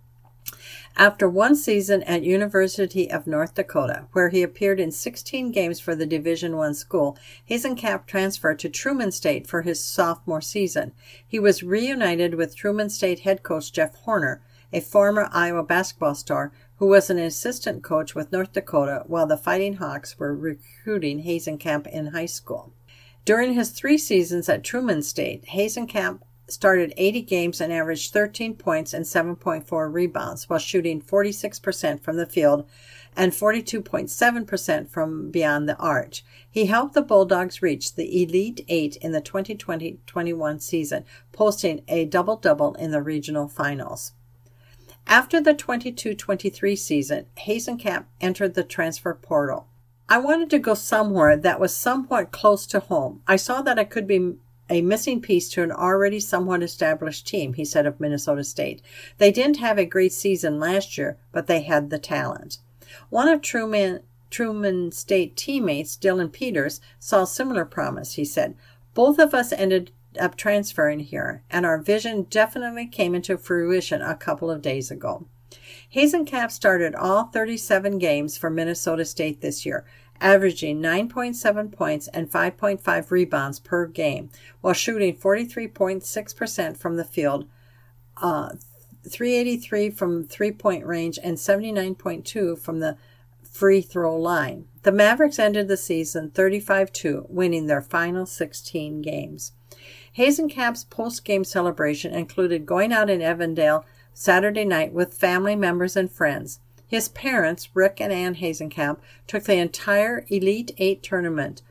After 1 season at University of North Dakota, where he appeared in 16 games for the Division I school, Hasenkamp transferred to Truman State for his sophomore season. He was reunited with Truman State head coach Jeff Horner, a former Iowa basketball star who was an assistant coach with North Dakota while the Fighting Hawks were recruiting Hasenkamp in high school. During his 3 seasons at Truman State, Hasenkamp started 80 games and averaged 13 points and 7.4 rebounds while shooting 46% from the field and 42.7% from beyond the arc. He helped the Bulldogs reach the Elite Eight in the 2020-21 season, posting a double-double in the regional finals. After the 22-23 season, Hazencamp entered the transfer portal. I wanted to go somewhere that was somewhat close to home. I saw that I could be a missing piece to an already somewhat established team, he said of Minnesota State. They didn't have a great season last year, but they had the talent. One of Truman State teammates, Dylan Peters, saw similar promise, he said. Both of us ended up transferring here, and our vision definitely came into fruition a couple of days ago. Hazencamp started all 37 games for Minnesota State this year, averaging 9.7 points and 5.5 rebounds per game, while shooting 43.6% from the field, 383 from three-point range, and 79.2 from the free throw line. The Mavericks ended the season 35-2, winning their final 16 games. Hazencamp's post-game celebration included going out in Evandale Saturday night with family members and friends. His parents, Rick and Ann Hazencamp, took in the entire Elite Eight tournament,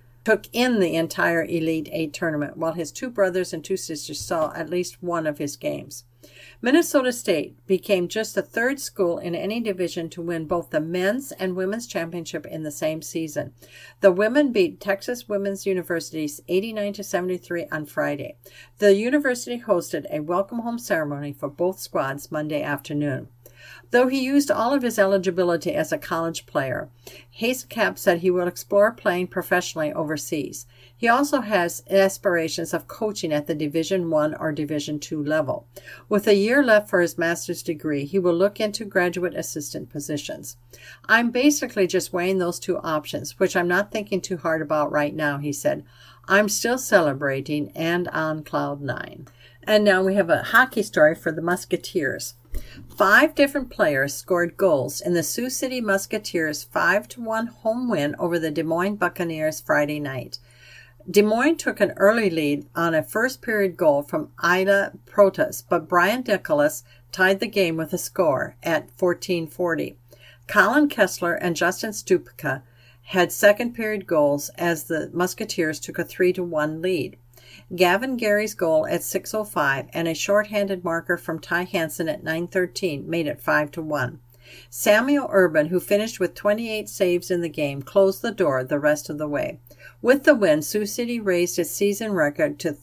while his two brothers and two sisters saw at least one of his games. Minnesota State became just the third school in any division to win both the men's and women's championship in the same season. The women beat Texas Women's University 89-73 on Friday. The university hosted a welcome home ceremony for both squads Monday afternoon. Though he used all of his eligibility as a college player, Hazencamp said he will explore playing professionally overseas. He also has aspirations of coaching at the Division I or Division II level. With a year left for his master's degree, he will look into graduate assistant positions. I'm basically just weighing those two options, which I'm not thinking too hard about right now, he said. I'm still celebrating and on cloud nine. And now we have a hockey story for the Musketeers. 5 different players scored goals in the Sioux City Musketeers' 5-1 home win over the Des Moines Buccaneers Friday night. Des Moines took an early lead on a first-period goal from Ida Protas, but Brian Nicholas tied the game with a score at 14:40. Colin Kessler and Justin Stupka had second-period goals as the Musketeers took a 3-1 lead. Gavin Gary's goal at 6:05 and a shorthanded marker from Ty Hansen at 9:13 made it 5-1. Samuel Urban, who finished with 28 saves in the game, closed the door the rest of the way. With the win, Sioux City raised its season record to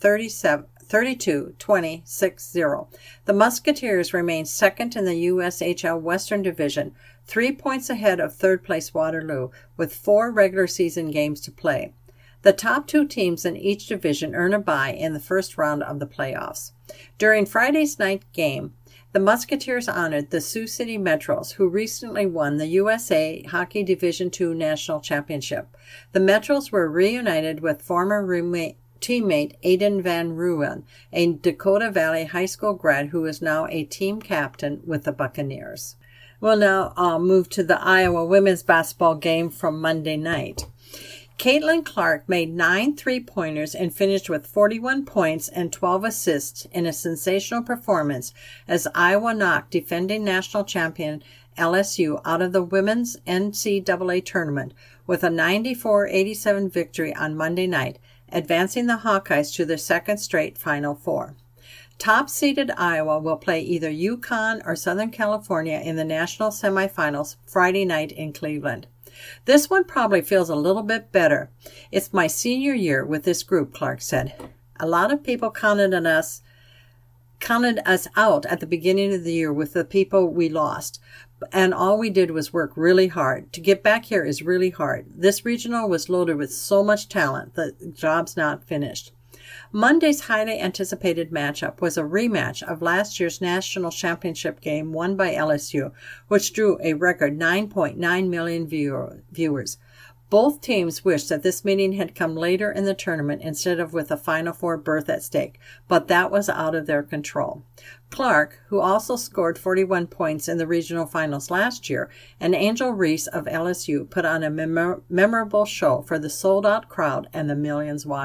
32-20-6-0. The Musketeers remain second in the USHL Western Division, 3 points ahead of third-place Waterloo, with 4 regular season games to play. The top 2 teams in each division earn a bye in the first round of the playoffs. During Friday's night game, the Musketeers honored the Sioux City Metros, who recently won the USA Hockey Division II National Championship. The Metros were reunited with former teammate Aiden Van Ruwen, a Dakota Valley High School grad who is now a team captain with the Buccaneers. We'll now move to the Iowa women's basketball game from Monday night. Caitlin Clark made 9 three-pointers and finished with 41 points and 12 assists in a sensational performance as Iowa knocked defending national champion LSU out of the women's NCAA tournament with a 94-87 victory on Monday night, advancing the Hawkeyes to their second straight Final Four. Top-seeded Iowa will play either UConn or Southern California in the national semifinals Friday night in Cleveland. This one probably feels a little bit better. It's my senior year with this group, Clark said. A lot of people counted us out at the beginning of the year with the people we lost, and all we did was work really hard. To get back here is really hard. This regional was loaded with so much talent. The job's not finished. Monday's highly anticipated matchup was a rematch of last year's national championship game won by LSU, which drew a record 9.9 million viewers. Both teams wished that this meeting had come later in the tournament instead of with a Final Four berth at stake, but that was out of their control. Clark, who also scored 41 points in the regional finals last year, and Angel Reese of LSU put on a memorable show for the sold-out crowd and the millions watching.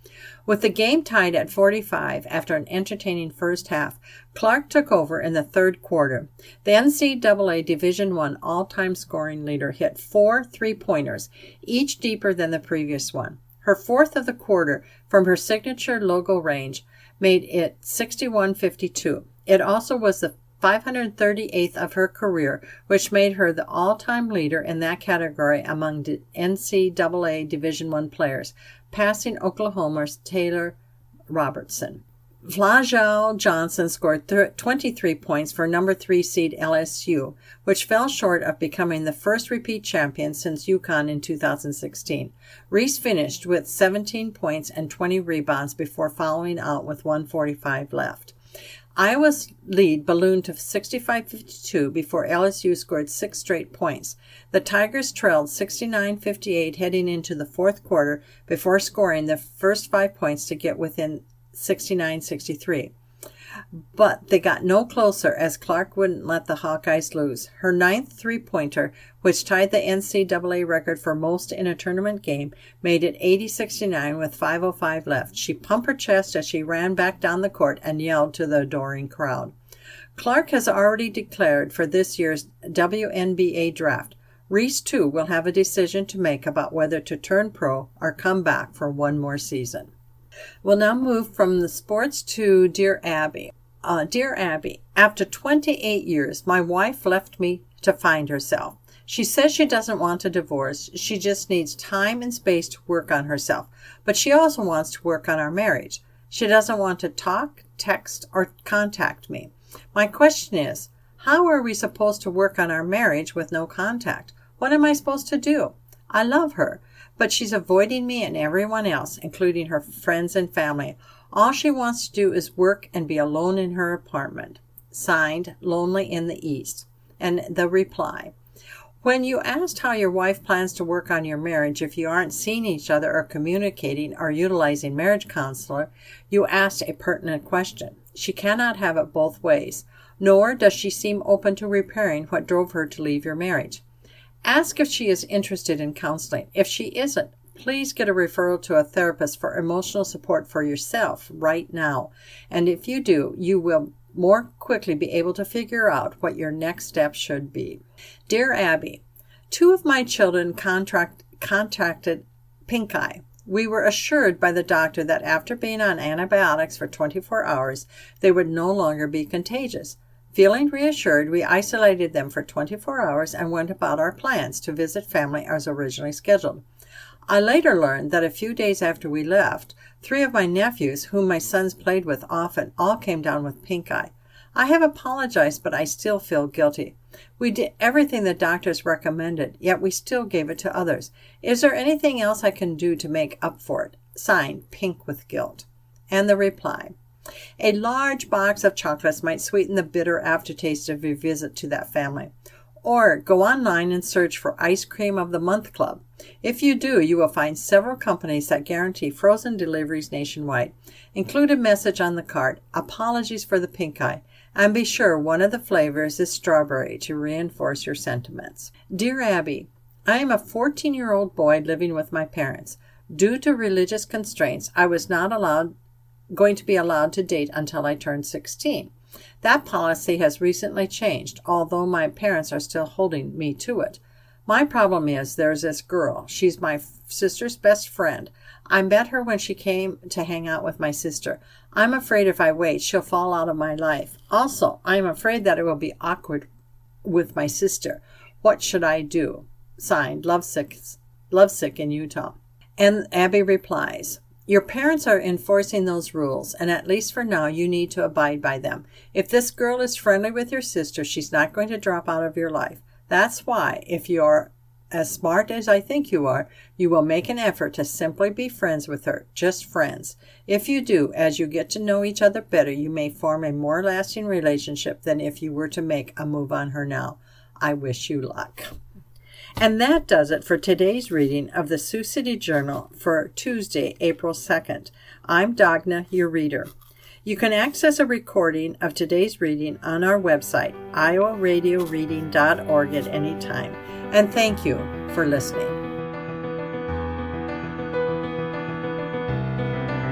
With the game tied at 45 after an entertaining first half, Clark took over in the third quarter. The NCAA Division I all-time scoring leader hit 4 3-pointers, each deeper than the previous one. Her fourth of the quarter from her signature logo range made it 61-52. It also was the 538th of her career, which made her the all-time leader in that category among NCAA Division I players, passing Oklahoma's Taylor Robertson. Flajole Johnson scored 23 points for number 3 seed LSU, which fell short of becoming the first repeat champion since UConn in 2016. Reese finished with 17 points and 20 rebounds before following out with 1:45 left. Iowa's lead ballooned to 65-52 before LSU scored 6 straight points. The Tigers trailed 69-58 heading into the fourth quarter before scoring the first 5 points to get within 69-63. But they got no closer as Clark wouldn't let the Hawkeyes lose. Her ninth three-pointer, which tied the NCAA record for most in a tournament game, made it 80-69 with 5:05 left. She pumped her chest as she ran back down the court and yelled to the adoring crowd. Clark has already declared for this year's WNBA draft. Reese, too, will have a decision to make about whether to turn pro or come back for one more season. We'll now move from the sports to Dear Abby. Dear Abby, after 28 years, my wife left me to find herself. She says she doesn't want a divorce. She just needs time and space to work on herself. But she also wants to work on our marriage. She doesn't want to talk, text, or contact me. My question is, how are we supposed to work on our marriage with no contact? What am I supposed to do? I love her, but she's avoiding me and everyone else, including her friends and family. All she wants to do is work and be alone in her apartment. Signed, Lonely in the East. And the reply. When you asked how your wife plans to work on your marriage if you aren't seeing each other or communicating or utilizing marriage counselor, you asked a pertinent question. She cannot have it both ways, nor does she seem open to repairing what drove her to leave your marriage. Ask if she is interested in counseling. If she isn't, please get a referral to a therapist for emotional support for yourself right now. And if you do, you will more quickly be able to figure out what your next step should be. Dear Abby, 2 of my children contracted pink eye. We were assured by the doctor that after being on antibiotics for 24 hours, they would no longer be contagious. Feeling reassured, we isolated them for 24 hours and went about our plans to visit family as originally scheduled. I later learned that a few days after we left, 3 of my nephews, whom my sons played with often, all came down with pink eye. I have apologized, but I still feel guilty. We did everything the doctors recommended, yet we still gave it to others. Is there anything else I can do to make up for it? Signed, Pink with Guilt. And the reply. A large box of chocolates might sweeten the bitter aftertaste of your visit to that family. Or go online and search for Ice Cream of the Month Club. If you do, you will find several companies that guarantee frozen deliveries nationwide. Include a message on the cart, apologies for the pink eye, and be sure one of the flavors is strawberry to reinforce your sentiments. Dear Abby, I am a 14-year-old boy living with my parents. Due to religious constraints, I was not going to be allowed to date until I turned 16. That policy has recently changed, although my parents are still holding me to it. My problem is there's this girl. She's my sister's best friend. I met her when she came to hang out with my sister. I'm afraid if I wait, she'll fall out of my life. Also, I'm afraid that it will be awkward with my sister. What should I do? Signed, Lovesick in Utah. And Abby replies, your parents are enforcing those rules, and at least for now, you need to abide by them. If this girl is friendly with your sister, she's not going to drop out of your life. That's why, if you're as smart as I think you are, you will make an effort to simply be friends with her, just friends. If you do, as you get to know each other better, you may form a more lasting relationship than if you were to make a move on her now. I wish you luck. And that does it for today's reading of the Sioux City Journal for Tuesday, April 2nd. I'm Dagna, your reader. You can access a recording of today's reading on our website, iowaradioreading.org at any time. And thank you for listening.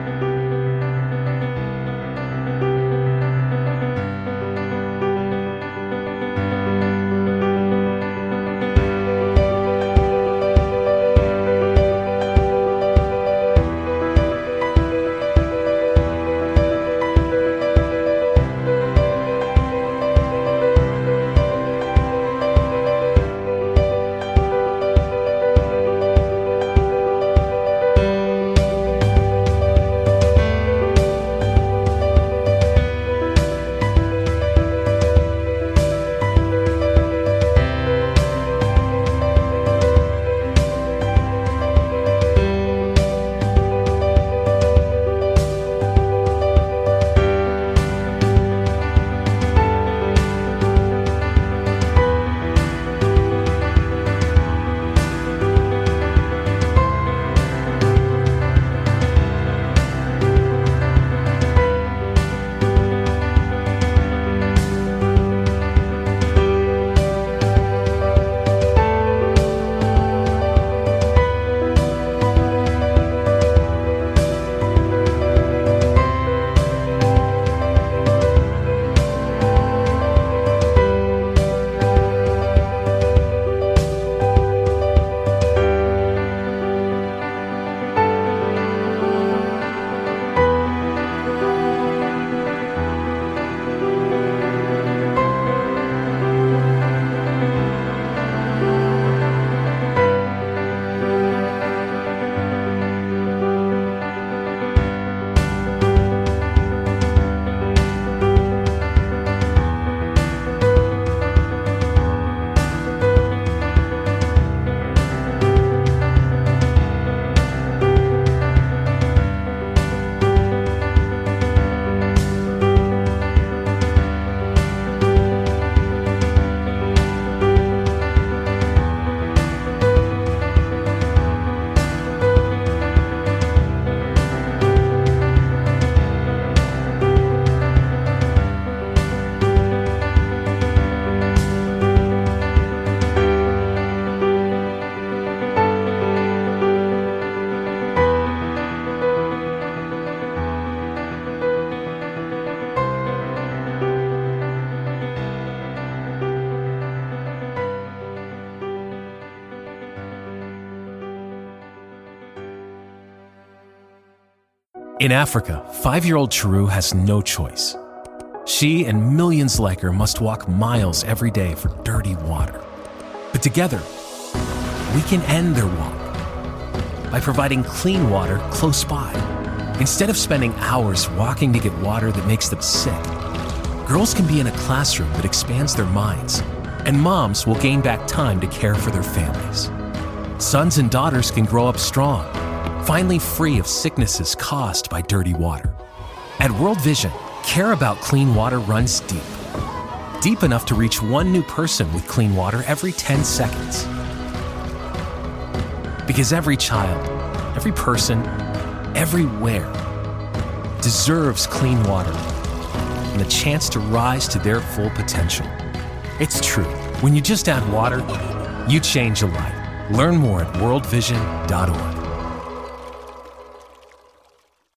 In Africa, 5-year-old Chiru has no choice. She and millions like her must walk miles every day for dirty water. But together, we can end their walk by providing clean water close by. Instead of spending hours walking to get water that makes them sick, girls can be in a classroom that expands their minds, and moms will gain back time to care for their families. Sons and daughters can grow up strong, finally free of sicknesses caused by dirty water. At World Vision, care about clean water runs deep. Deep enough to reach one new person with clean water every 10 seconds. Because every child, every person, everywhere deserves clean water and the chance to rise to their full potential. It's true. When you just add water, you change a life. Learn more at worldvision.org.